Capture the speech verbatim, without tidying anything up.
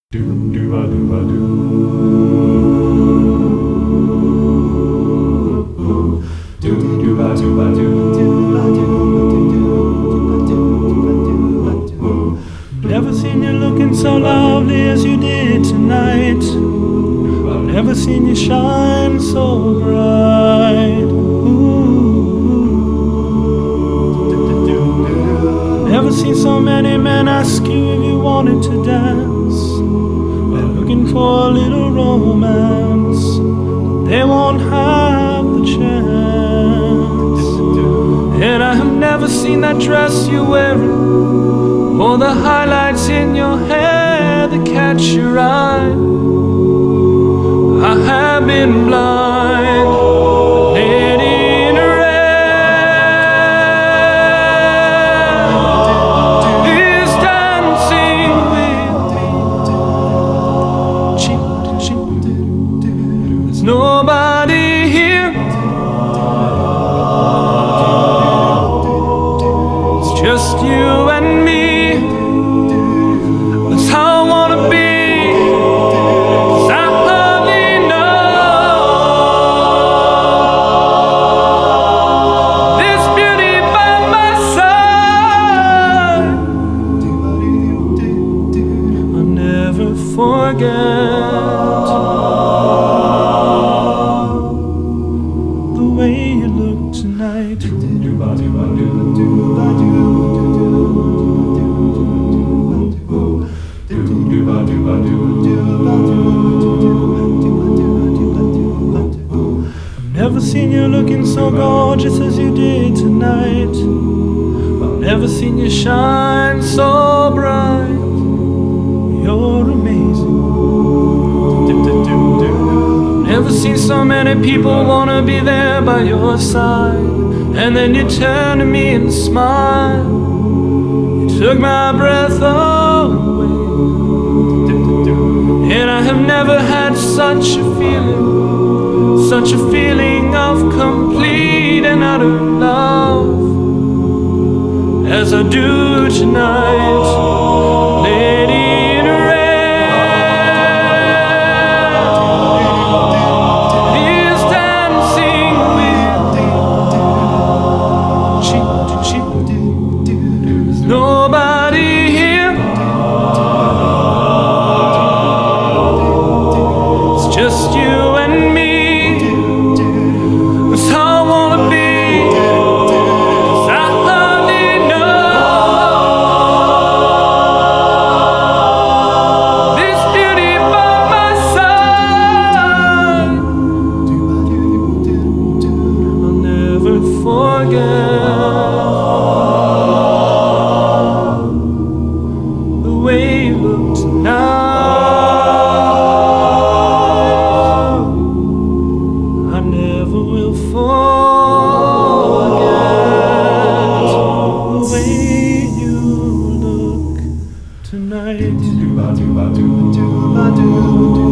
Never seen you looking so lovely as you did tonight. Never seen you shine so bright. Ooh. Never seen so many men ask you if you wanted to dance. They're looking for a little romance. They won't have the chance. And I have never seen that dress you're wearing, or the highlights in your hair that catch your eye. I have been blind, lady in red is dancing with me, cheek to cheek. There's nobody here, it's just you and me. Forget the way you look tonight. I've never seen you looking so gorgeous as you did tonight. I've never seen you shine so bright. You're amazing. Never seen so many people wanna be there by your side, and then you turn to me and smile. You took my breath away, and I have never had such a feeling, such a feeling of complete and utter love as I do tonight, lady. Nobody here, it's just you and me. That's how I wanna be, 'cause I hardly know this beauty by my side. I'll never forget the way you look tonight. I never will forget the way you look tonight.